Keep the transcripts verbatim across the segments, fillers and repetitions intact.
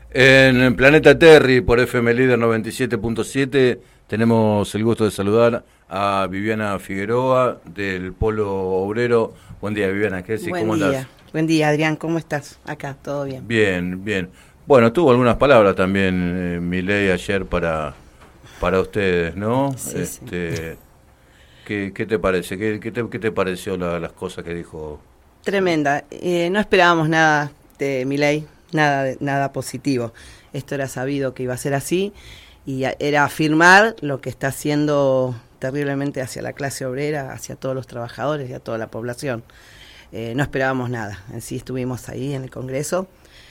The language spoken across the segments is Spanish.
En Planeta Terry por F M Líder noventa y siete punto siete tenemos el gusto de saludar a Viviana Figueroa del Polo Obrero. Buen día, Viviana. ¿Qué decís? Buen ¿Cómo día. andás? Buen día, Adrián. ¿Cómo estás? Acá, todo bien. Bien, bien. Bueno, tuvo algunas palabras también eh, Milei ayer para para ustedes, ¿no? Sí, este, sí. ¿qué, ¿Qué te parece? ¿Qué, qué, te, qué te pareció la, las cosas que dijo? Tremenda. Eh, no esperábamos nada de Milei, nada, nada positivo. Esto era sabido que iba a ser así y a, era afirmar lo que está haciendo terriblemente hacia la clase obrera, hacia todos los trabajadores y a toda la población. Eh, no esperábamos nada. En sí estuvimos ahí en el Congreso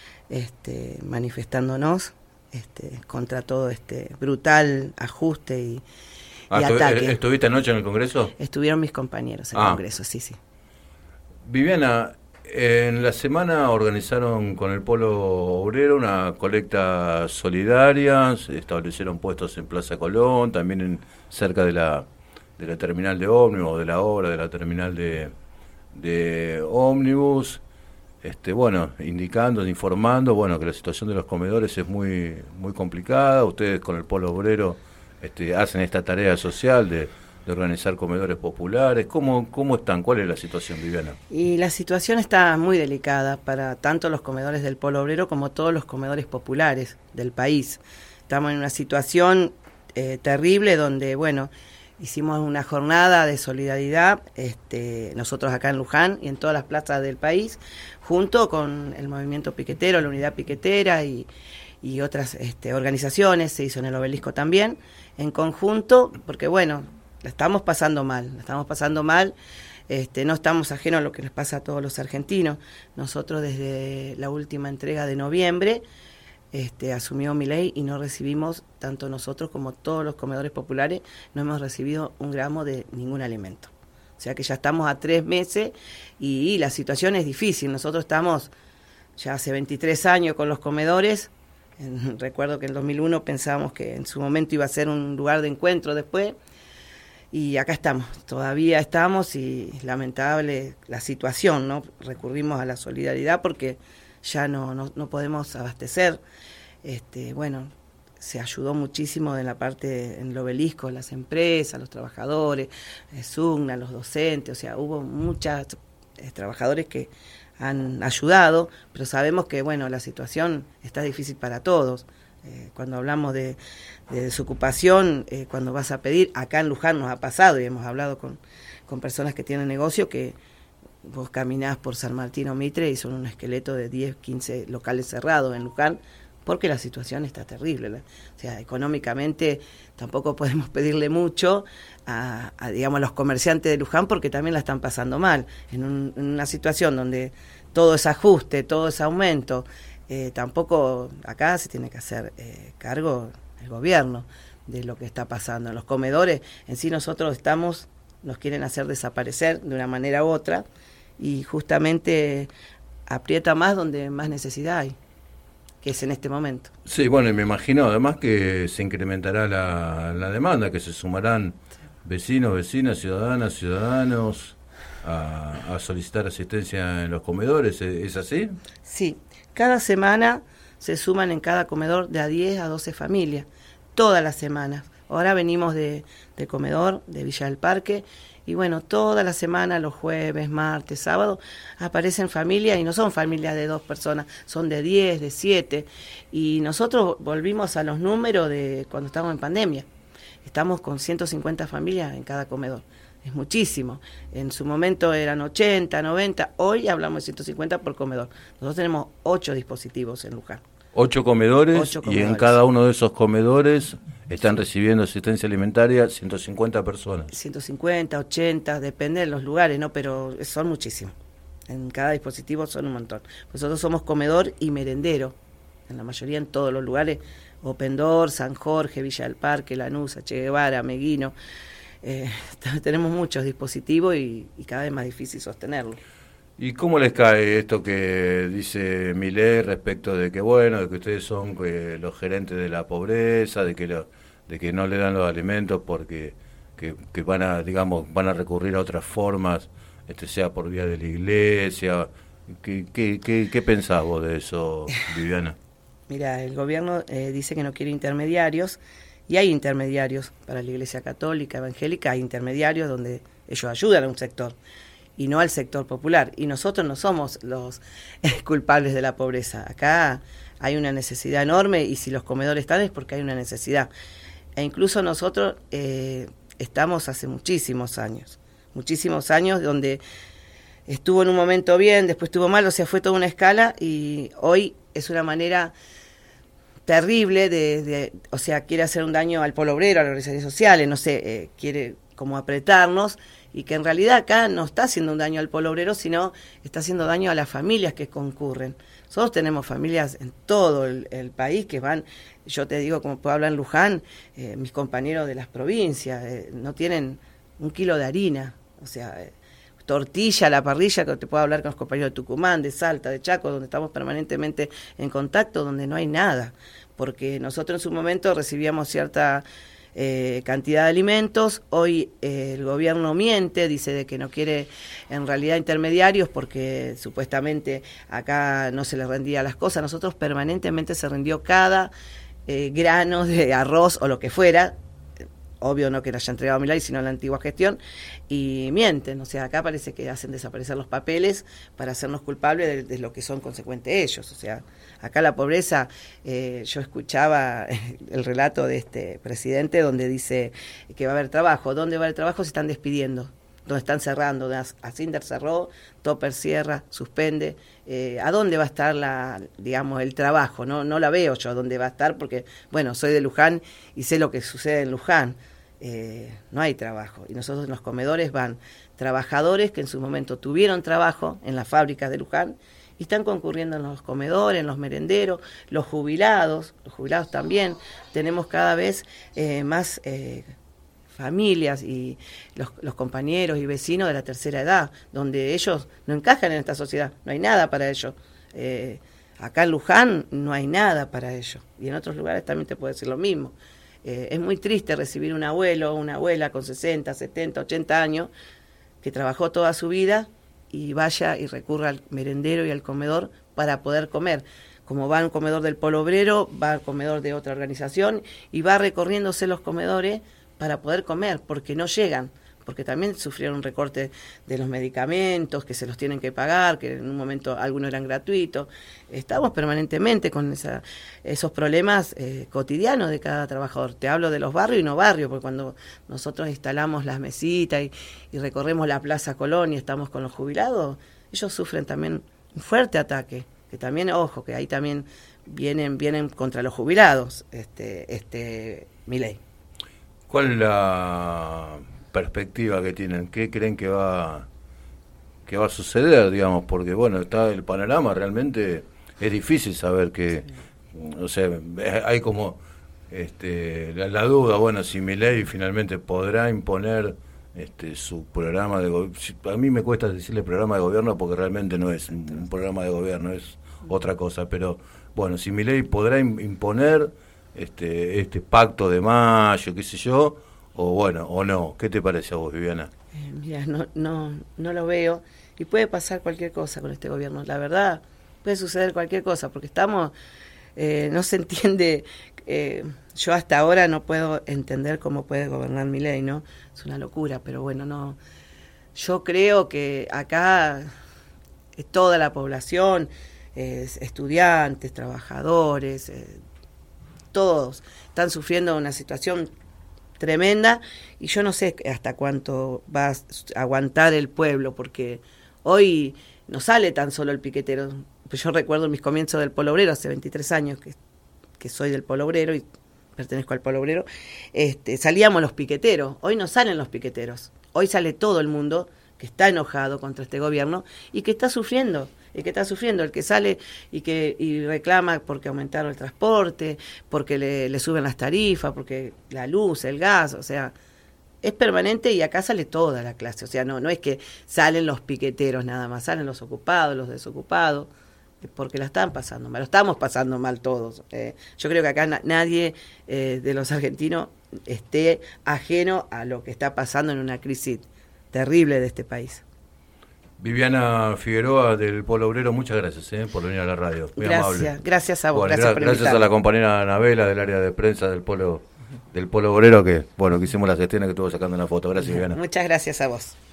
este, manifestándonos este, contra todo este brutal ajuste y, Ah, y ataque. ¿Estuviste anoche en el Congreso? Estuvieron mis compañeros en el ah. Congreso, sí, sí. Viviana, en la semana organizaron con el Polo Obrero una colecta solidaria, se establecieron puestos en Plaza Colón, también en, cerca de la, de la terminal de ómnibus, de la obra de la terminal de, de ómnibus, este, bueno, indicando, informando, bueno, que la situación de los comedores es muy, muy complicada. Ustedes con el Polo Obrero este, hacen esta tarea social de de organizar comedores populares. ¿Cómo, ¿Cómo están? ¿Cuál es la situación, Viviana? Y la situación está muy delicada para tanto los comedores del Polo Obrero como todos los comedores populares del país. Estamos en una situación eh, terrible donde, bueno, hicimos una jornada de solidaridad, este, nosotros acá en Luján y en todas las plazas del país, junto con el movimiento piquetero, la unidad piquetera y, y otras este, organizaciones, se hizo en el Obelisco también, en conjunto, porque bueno, la estamos pasando mal, la estamos pasando mal, este, no estamos ajenos a lo que les pasa a todos los argentinos. Nosotros desde la última entrega de noviembre este, asumió Milei y no recibimos, tanto nosotros como todos los comedores populares, no hemos recibido un gramo de ningún alimento. O sea que ya estamos a tres meses y, y la situación es difícil. Nosotros estamos ya hace veintitrés años con los comedores. En, recuerdo que en dos mil uno pensábamos que en su momento iba a ser un lugar de encuentro después. Y acá estamos, todavía estamos y lamentable la situación, ¿no? Recurrimos a la solidaridad porque ya no, no, no podemos abastecer. Este, bueno, se ayudó muchísimo en la parte, en el Obelisco, las empresas, los trabajadores, eh, SUGNA, los docentes, o sea, hubo muchos eh, trabajadores que han ayudado, pero sabemos que, bueno, la situación está difícil para todos. Eh, cuando hablamos de, de desocupación, eh, cuando vas a pedir, acá en Luján nos ha pasado y hemos hablado con, con personas que tienen negocio que vos caminás por San Martín o Mitre y son un esqueleto de diez, quince locales cerrados en Luján porque la situación está terrible. ¿no? O sea, económicamente tampoco podemos pedirle mucho a, a, digamos, a los comerciantes de Luján porque también la están pasando mal. En, un, en una situación donde todo es ajuste, todo es aumento, Eh, tampoco acá se tiene que hacer eh, cargo el gobierno de lo que está pasando en los comedores. En sí nosotros estamos, nos quieren hacer desaparecer de una manera u otra y justamente aprieta más donde más necesidad hay, que es en este momento. Sí, bueno, y me imagino además que se incrementará la, la demanda, que se sumarán vecinos, vecinas, ciudadanas, ciudadanos a, a solicitar asistencia en los comedores. ¿Es así? Sí. Cada semana se suman en cada comedor de a diez a doce familias, todas las semanas. Ahora venimos de, de comedor de Villa del Parque y bueno, toda la semana, los jueves, martes, sábado, aparecen familias y no son familias de dos personas, son de diez, de siete. Y nosotros volvimos a los números de cuando estábamos en pandemia. Estamos con ciento cincuenta familias en cada comedor. Es muchísimo. En su momento eran ochenta, noventa, hoy hablamos de ciento cincuenta por comedor. Nosotros tenemos ocho dispositivos en Luján. Ocho comedores, Ocho comedores. Y en cada uno de esos comedores están recibiendo asistencia alimentaria ciento cincuenta personas. ciento cincuenta, ochenta, depende de los lugares, ¿no? Pero son muchísimos. En cada dispositivo son un montón. Nosotros somos comedor y merendero. En la mayoría, en todos los lugares. Open Door, San Jorge, Villa del Parque, Lanús, Che Guevara, Meguino. Eh, tenemos muchos dispositivos y, y cada vez más difícil sostenerlo. ¿Y cómo les cae esto que dice Milei respecto de que bueno, de que ustedes son eh, los gerentes de la pobreza, de que lo, de que no le dan los alimentos porque que, que van a digamos van a recurrir a otras formas, este sea por vía de la iglesia? ¿Qué qué qué, qué pensás vos de eso, Viviana? Mira, el gobierno eh, dice que no quiere intermediarios, y hay intermediarios para la Iglesia Católica, Evangélica, hay intermediarios donde ellos ayudan a un sector y no al sector popular. Y nosotros no somos los eh, culpables de la pobreza. Acá hay una necesidad enorme, y si los comedores están es porque hay una necesidad. E incluso nosotros eh, estamos hace muchísimos años, muchísimos años donde estuvo en un momento bien, después estuvo mal, o sea, fue toda una escala, y hoy es una manera terrible de, de o sea, quiere hacer un daño al polo obrero, a las organizaciones sociales, no sé, eh, quiere como apretarnos, y que en realidad acá no está haciendo un daño al polo obrero, sino está haciendo daño a las familias que concurren. Nosotros tenemos familias en todo el, el país que van, yo te digo, como puedo hablar en Luján, eh, mis compañeros de las provincias eh, no tienen un kilo de harina, o sea, eh, tortilla a la parrilla, que te puedo hablar con los compañeros de Tucumán, de Salta, de Chaco, donde estamos permanentemente en contacto, donde no hay nada, porque nosotros en su momento recibíamos cierta eh, cantidad de alimentos. Hoy eh, el gobierno miente, dice de que no quiere en realidad intermediarios porque supuestamente acá no se les rendía las cosas. Nosotros permanentemente se rindió cada eh, grano de arroz o lo que fuera. Obvio no que lo haya entregado Milei, sino la antigua gestión, y mienten. O sea, acá parece que hacen desaparecer los papeles para hacernos culpables de, de lo que son consecuentes ellos. O sea, acá la pobreza, eh, yo escuchaba el relato de este presidente donde dice que va a haber trabajo. ¿Dónde va a haber trabajo? Se están despidiendo, donde están cerrando. Ascinder cerró, Topper cierra, suspende. Eh, ¿A dónde va a estar la, digamos, el trabajo? No, no la veo yo a dónde va a estar, porque, bueno, soy de Luján y sé lo que sucede en Luján. Eh, no hay trabajo. Y nosotros en los comedores van trabajadores que en su momento tuvieron trabajo en las fábricas de Luján y están concurriendo en los comedores, en los merenderos, los jubilados, los jubilados también. Tenemos cada vez eh, más eh, familias y los, los compañeros y vecinos de la tercera edad, donde ellos no encajan en esta sociedad, no hay nada para ellos. Eh, acá en Luján no hay nada para ellos, y en otros lugares también te puedo decir lo mismo. Eh, es muy triste recibir un abuelo o una abuela con sesenta, setenta, ochenta años que trabajó toda su vida y vaya y recurra al merendero y al comedor para poder comer. Como va a un comedor del Polo Obrero, va al comedor de otra organización y va recorriéndose los comedores para poder comer, porque no llegan, porque también sufrieron un recorte de los medicamentos, que se los tienen que pagar, que en un momento algunos eran gratuitos. Estamos permanentemente con esa, esos problemas eh, cotidianos de cada trabajador. Te hablo de los barrios y no barrios, porque cuando nosotros instalamos las mesitas y, y recorremos la Plaza Colón y estamos con los jubilados, ellos sufren también un fuerte ataque, que también, ojo, que ahí también vienen, vienen contra los jubilados, este, este Milei. ¿Cuál es la perspectiva que tienen? ¿Qué creen que va que va a suceder, digamos? Porque, bueno, está el panorama, realmente es difícil saber que, sí. O sea, hay como este, la, la duda, bueno, si Milei finalmente podrá imponer este, su programa de gobierno. A mí me cuesta decirle programa de gobierno porque realmente no es un, un programa de gobierno, es otra cosa, pero, bueno, si Milei podrá imponer este este pacto de mayo, qué sé yo, o bueno, o no. ¿Qué te parece a vos, Viviana? Eh, mira, no, no, no lo veo, y puede pasar cualquier cosa con este gobierno, la verdad, puede suceder cualquier cosa, porque estamos, eh, no se entiende, eh, yo hasta ahora no puedo entender cómo puede gobernar Milei, ¿no? Es una locura, pero bueno, no, yo creo que acá eh, toda la población, eh, estudiantes, trabajadores, eh, todos están sufriendo una situación tremenda, y yo no sé hasta cuánto va a aguantar el pueblo, porque hoy no sale tan solo el piquetero. Pues yo recuerdo mis comienzos del Polo Obrero, hace veintitrés años que, que soy del Polo Obrero y pertenezco al Polo Obrero, este, salíamos los piqueteros. Hoy no salen los piqueteros, hoy sale todo el mundo que está enojado contra este gobierno y que está sufriendo. El que está sufriendo, el que sale y que y reclama porque aumentaron el transporte, porque le, le suben las tarifas, porque la luz, el gas, o sea, es permanente, y acá sale toda la clase. O sea, no, no es que salen los piqueteros nada más, salen los ocupados, los desocupados, porque la están pasando mal, lo estamos pasando mal todos. Eh, yo creo que acá na, nadie eh, de los argentinos esté ajeno a lo que está pasando en una crisis terrible de este país. Viviana Figueroa del Polo Obrero, muchas gracias eh, por venir a la radio. Muy gracias, amable. Gracias a vos, bueno, gracias gra- por Gracias invitarme. a la compañera Anabela del área de prensa del Polo del Polo Obrero que, bueno, que hicimos la gestión que estuvo sacando una foto. Gracias, Viviana. Muchas gracias a vos.